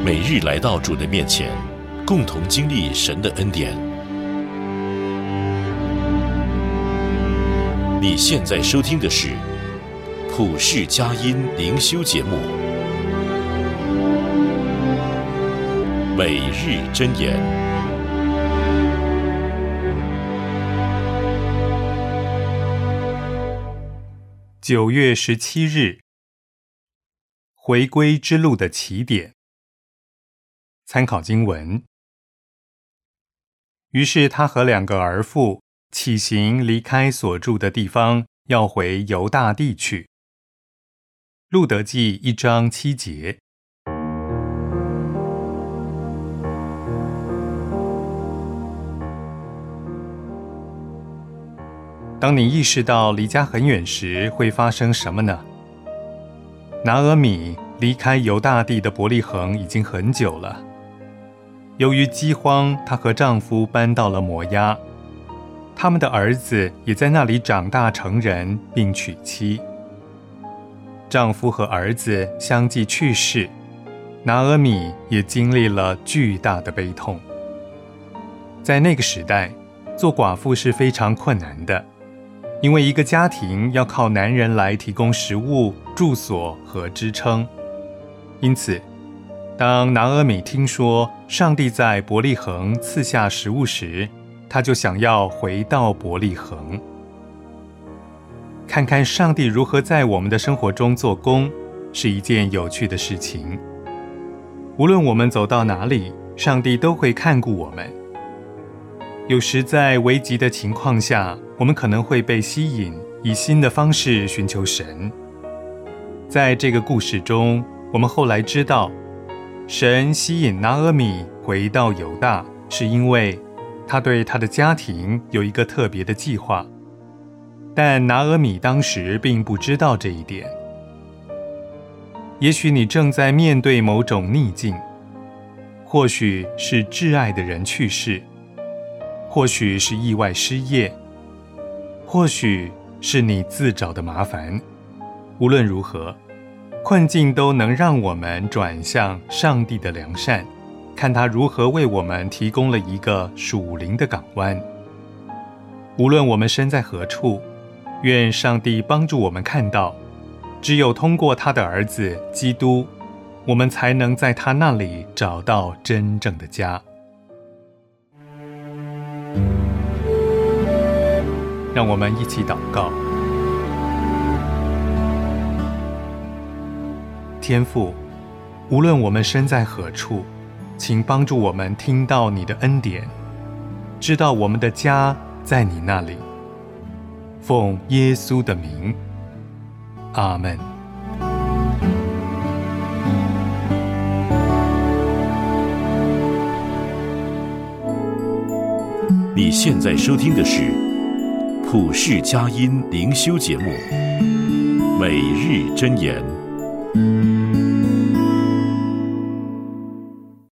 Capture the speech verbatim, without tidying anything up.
每日来到主的面前，共同经历神的恩典。你现在收听的是普世佳音灵修节目，每日箴言。 九月十七日，回归之路的起点。参考经文。于是他和两个儿妇起行，离开所住的地方，要回犹大地去。路得记一章七节。当你意识到离家很远时，会发生什么呢？拿俄米离开犹大地的伯利恒已经很久了。由于饥荒，她和丈夫搬到了摩押，他们的儿子也在那里长大成人，并娶妻。丈夫和儿子相继去世，拿俄米也经历了巨大的悲痛。在那个时代，做寡妇是非常困难的，因为一个家庭要靠男人来提供食物、住所和支撑。因此，当拿俄米听说上帝在伯利恒赐下食物时，他就想要回到伯利恒，看看上帝如何在我们的生活中做工，是一件有趣的事情。无论我们走到哪里，上帝都会看顾我们。有时在危急的情况下，我们可能会被吸引，以新的方式寻求神。在这个故事中，我们后来知道，神吸引拿俄米回到犹大，是因为他对他的家庭有一个特别的计划。但拿俄米当时并不知道这一点。也许你正在面对某种逆境，或许是挚爱的人去世，或许是意外失业，或许是你自找的麻烦。无论如何，困境都能让我们转向上帝的良善，看他如何为我们提供了一个属灵的港湾。无论我们身在何处，愿上帝帮助我们看到，只有通过他的儿子基督，我们才能在他那里找到真正的家。让我们一起祷告。天父，无论我们身在何处，请帮助我们听到你的恩典，知道我们的家在你那里。奉耶稣的名，阿们。 你现在收听的是普世佳音灵修节目，每日箴言。